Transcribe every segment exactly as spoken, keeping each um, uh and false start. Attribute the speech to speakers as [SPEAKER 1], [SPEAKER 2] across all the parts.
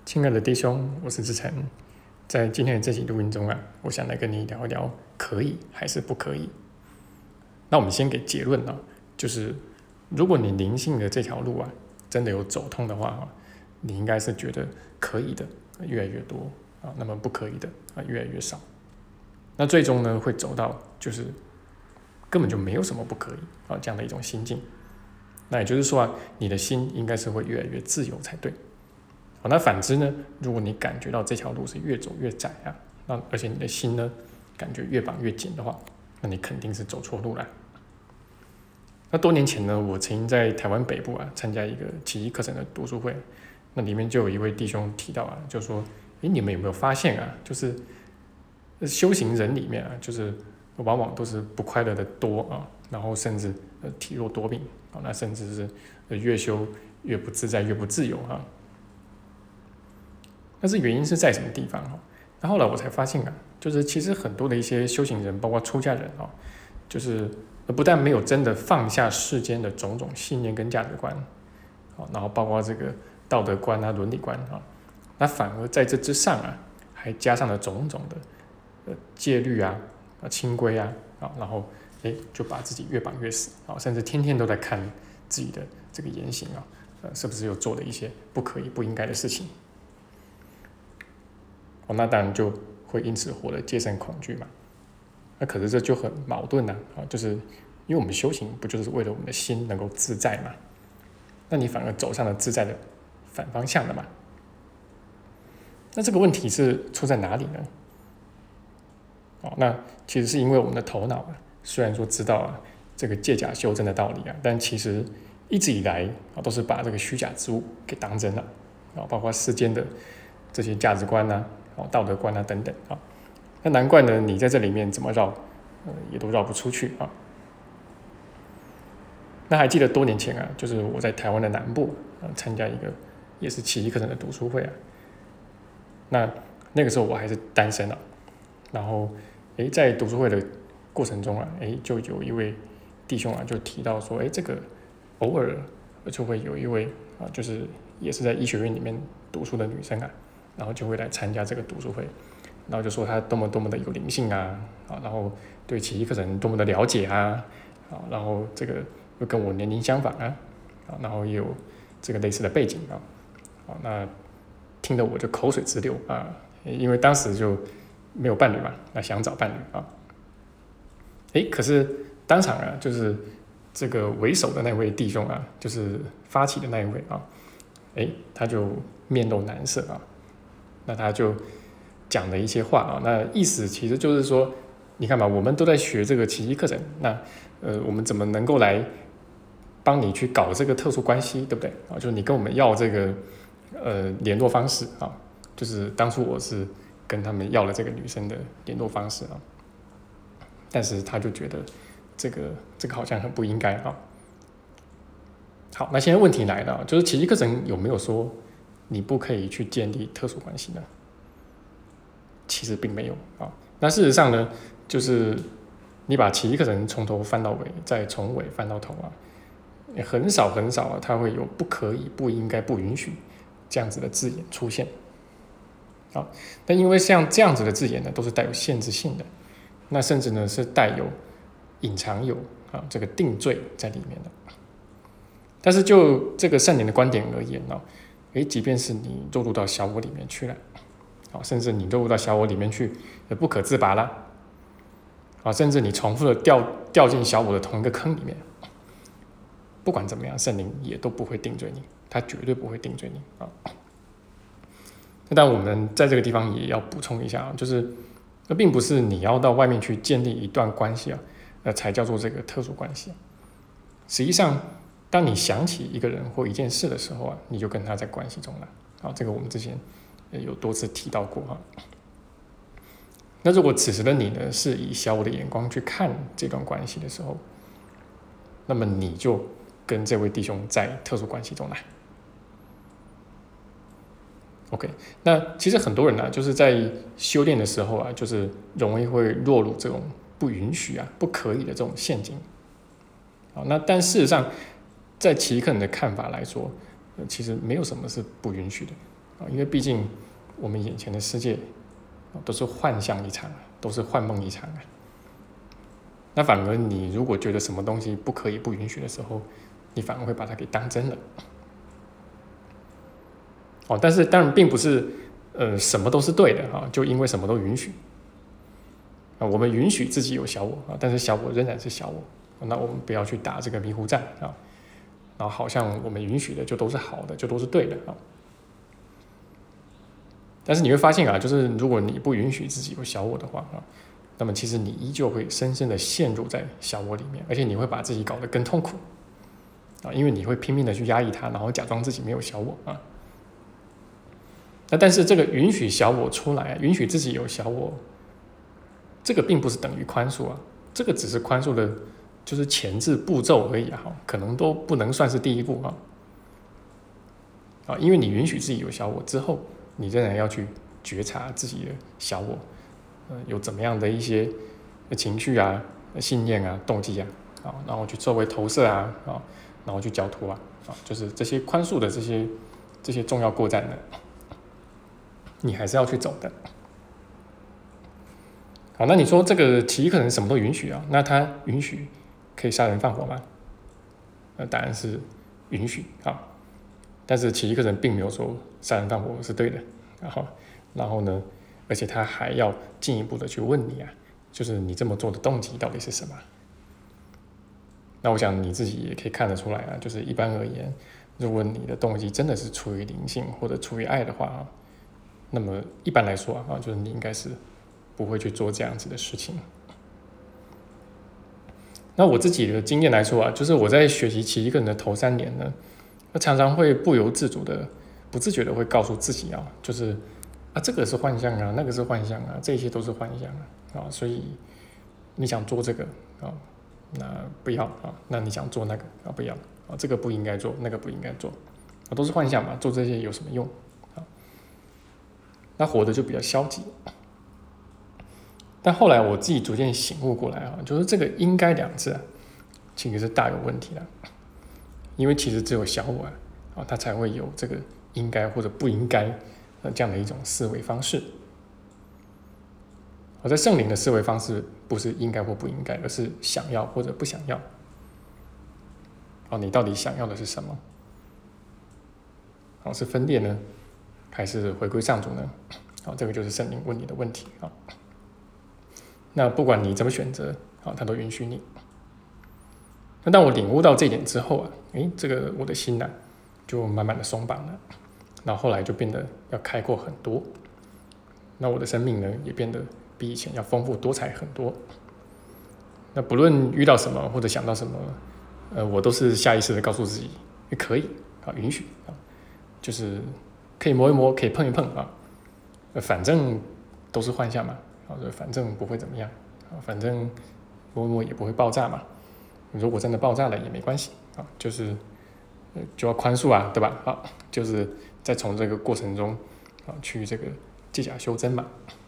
[SPEAKER 1] 亲爱的弟兄，我是志成。在今天的这期录音中啊，我想来跟你聊一聊可以还是不可以。那我们先给结论啊，就是如果你灵性的这条路啊真的有走通的话，你应该是觉得可以的越来越多啊，那么不可以的啊越来越少。那最终呢会走到就是根本就没有什么不可以啊这样的一种心境。那也就是说啊，你的心应该是会越来越自由才对。好，那反之呢，如果你感觉到这条路是越走越窄啊，那而且你的心呢感觉越绑越紧的话，那你肯定是走错路了。那多年前呢，我曾经在台湾北部啊参加一个奇迹课程的读书会，那里面就有一位弟兄提到啊，就说：“诶，你们有没有发现啊，就是修行人里面啊，就是往往都是不快乐的多啊，然后甚至呃体弱多病啊，那甚至是越修越不自在，越不自由啊。”但是原因是在什么地方？那后来我才发现啊，就是其实很多的一些修行人，包括出家人啊，就是不但没有真的放下世间的种种信念跟价值观，然后包括这个道德观啊、伦理观啊，那反而在这之上啊，还加上了种种的呃戒律啊、清规啊，然后哎就把自己越绑越死啊，甚至天天都在看自己的这个言行啊，呃是不是又做了一些不可以、不应该的事情？哦，那当然就会因此活得戒慎恐惧嘛。那可是这就很矛盾呐、啊，就是因为我们修行不就是为了我们的心能够自在嘛？那你反而走上了自在的反方向了嘛？那这个问题是出在哪里呢？哦，那其实是因为我们的头脑啊，虽然说知道啊这个借假修真的道理啊，但其实一直以来啊都是把这个虚假之物给当真了啊，包括世间的这些价值观啊。道德观啊等等啊，那难怪呢，你在这里面怎么绕，呃，也都绕不出去啊。那还记得多年前啊，就是我在台湾的南部啊参加一个也是奇迹课程的读书会啊。那那个时候我还是单身啊，然后诶在读书会的过程中啊，诶就有一位弟兄啊就提到说，诶这个偶尔就会有一位啊，就是也是在医学院里面读书的女生啊。然后就会来参加这个读书会，然后就说他多么多么的有灵性啊，啊，然后对奇迹课程多么的了解啊，啊，然后这个又跟我年龄相仿啊，啊，然后也有这个类似的背景啊，啊，那听得我就口水直流啊，因为当时就没有伴侣嘛，那想找伴侣啊，诶，可是当场啊，就是这个为首的那位弟兄啊，就是发起的那一位啊，诶，他就面露难色啊。那他就讲了一些话啊，那意思其实就是说，你看嘛，我们都在学这个奇迹课程，那呃，我们怎么能够来帮你去搞这个特殊关系，对不对啊？就是你跟我们要这个呃联络方式啊，就是当初我是跟他们要了这个女生的联络方式啊，但是他就觉得这个这个好像很不应该啊。好，那现在问题来了，就是奇迹课程有没有说你不可以去建立特殊关系呢？其实并没有啊。那事实上呢，就是你把奇迹课程从头翻到尾，再从尾翻到头啊，很少很少啊，它会有不可以、不应该、不允许这样子的字眼出现。啊，但因为像这样子的字眼呢，都是带有限制性的，那甚至呢是带有隐藏有啊这个定罪在里面的。但是就这个圣灵的观点而言呢，诶，即便是你落入到小我里面去了，啊，甚至你落入到小我里面去，也不可自拔啦，啊，甚至你重复的掉掉进小我的同一个坑里面，不管怎么样，圣灵也都不会定罪你，他绝对不会定罪你啊。那但我们在这个地方也要补充一下，就是那并不是你要到外面去建立一段关系啊，呃，才叫做这个特殊关系。实际上，当你想起一个人或一件事的时候啊，你就跟他在关系中了。好，这个我们之前有多次提到过哈。那如果此时的你呢，是以小我的眼光去看这段关系的时候，那么你就跟这位弟兄在特殊关系中了。OK， 那其实很多人啊，就是在修炼的时候啊，就是容易会落入这种不允许啊、不可以的这种陷阱。好，那但事实上，在奇克人的看法来说，呃，其实没有什么是不允许的， 啊，因为毕竟我们眼前的世界都是幻象一场，都是幻梦一场啊。那反而你如果觉得什么东西不可以、不允许的时候，你反而会把它给当真了。哦，但是当然并不是呃什么都是对的啊，就因为什么都允许啊，我们允许自己有小我啊，但是小我仍然是小我，那我们不要去打这个迷糊战啊。然后好像我们允许的就都是好的，就都是对的啊。但是你会发现啊，就是如果你不允许自己有小我的话啊，那么其实你依旧会深深的陷入在小我里面，而且你会把自己搞得更痛苦啊，因为你会拼命的去压抑它，然后假装自己没有小我啊。那但是这个允许小我出来，允许自己有小我，这个并不是等于宽恕啊，这个只是宽恕的，就是前置步骤而已啊，可能都不能算是第一步啊。啊，因为你允许自己有小我之后，你仍然要去觉察自己的小我，呃，有怎么样的一些情绪啊、信念啊、动机啊，啊，然后去作为投射啊，啊，然后去交托啊，啊，就是这些宽恕的这些这些重要过站呢，你还是要去走的。好，那你说这个奇异课程什么都允许啊？那他允许可以杀人放火吗？那答案是允许啊。但是奇异课程并没有说杀人放火是对的，然后，然后呢，而且他还要进一步的去问你啊，就是你这么做的动机到底是什么？那我想你自己也可以看得出来啊，就是一般而言，如果你的动机真的是出于灵性或者出于爱的话啊，那么一般来说啊，就是你应该是不会去做这样子的事情。那我自己的经验来说啊，就是我在学习奇异课程的头三年呢，那常常会不由自主的、不自觉的会告诉自己啊，就是啊，这个是幻象啊，那个是幻象啊，这些都是幻象啊，啊，所以你想做这个啊，那不要啊，那你想做那个啊，不要啊，这个不应该做，那个不应该做啊，都是幻象嘛，做这些有什么用啊？那活得就比较消极。但后来我自己逐渐醒悟过来啊，就是这个“应该”两字啊，其实是大有问题的。因为其实只有小我啊，他才会有这个应该或者不应该这样的一种思维方式。而在圣灵的思维方式不是应该或不应该，而是想要或者不想要。哦，你到底想要的是什么？哦，是分裂呢，还是回归上主呢？哦，这个就是圣灵问你的问题啊。那不管你怎么选择，啊，他都允许你。那当我领悟到这一点之后啊，诶，这个我的心呢、啊、就慢慢的松绑了，然后后来就变得要开阔很多。那我的生命呢也变得比以前要丰富多彩很多。那不论遇到什么或者想到什么，呃，我都是下意识的告诉自己，可以啊，允许啊，就是可以摸一摸，可以碰一碰啊，反正都是幻象嘛，啊，反正不会怎么样啊，反正摸一摸也不会爆炸嘛。如果真的爆炸了也没关系啊，就是就要宽恕啊，对吧？啊，就是在从这个过程中啊去这个借假修真嘛。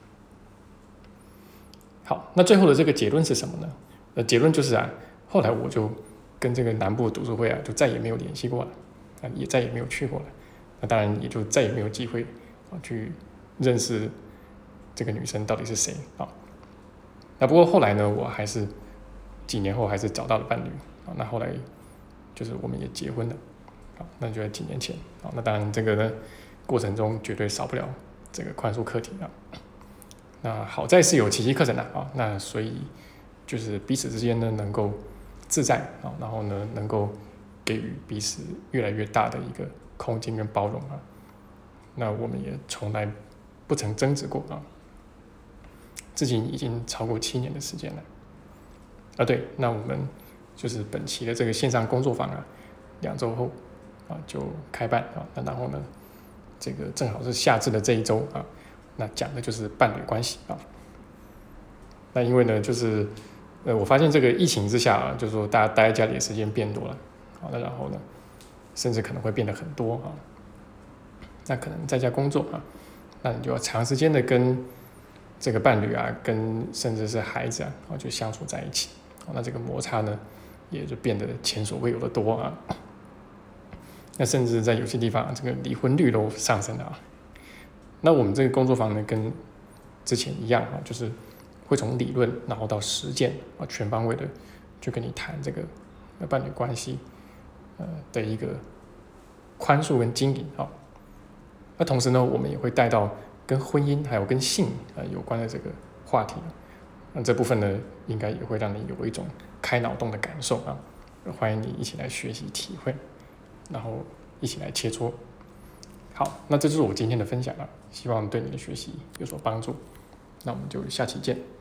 [SPEAKER 1] 好，那最后的这个结论是什么呢？呃，结论就是啊，后来我就跟这个南部读书会啊，就再也没有联系过了，啊，也再也没有去过了。那当然也就再也没有机会啊去认识这个女生到底是谁啊。那不过后来呢，我还是几年后还是找到了伴侣啊。那后来就是我们也结婚了啊，那就在几年前啊。那当然这个呢过程中绝对少不了这个宽恕课题啊。那好在是有奇迹课程的啊，那所以就是彼此之间呢能够自在啊，然后呢能够给予彼此越来越大的一个空间跟包容啊。那我们也从来不曾争执过啊，至今已经超过七年的时间了。啊对，那我们就是本期的这个线上工作坊啊，两周后啊就开办啊，那然后呢，这个正好是夏至的这一周啊。那讲的就是伴侣关系啊。那因为呢，就是呃，我发现这个疫情之下啊，就是说大家待在家里的时间变多了，啊，那然后呢，甚至可能会变得很多啊。那可能在家工作啊，那你就要长时间的跟这个伴侣啊，跟甚至是孩子啊，啊就相处在一起，啊，那这个摩擦呢，也就变得前所未有的多啊。那甚至在有些地方，这个离婚率都上升了啊。 那我们这个工作坊呢，跟之前一样啊，就是会从理论然后到实践啊，全方位的就跟你谈这个伴侣关系呃的一个宽恕跟经营啊。那同时呢，我们也会带到跟婚姻还有跟性啊有关的这个话题。那这部分呢，应该也会让你有一种开脑洞的感受啊。欢迎你一起来学习体会，然后一起来切磋。好，那这就是我今天的分享了，希望对你的学习有所帮助。那我们就下期见。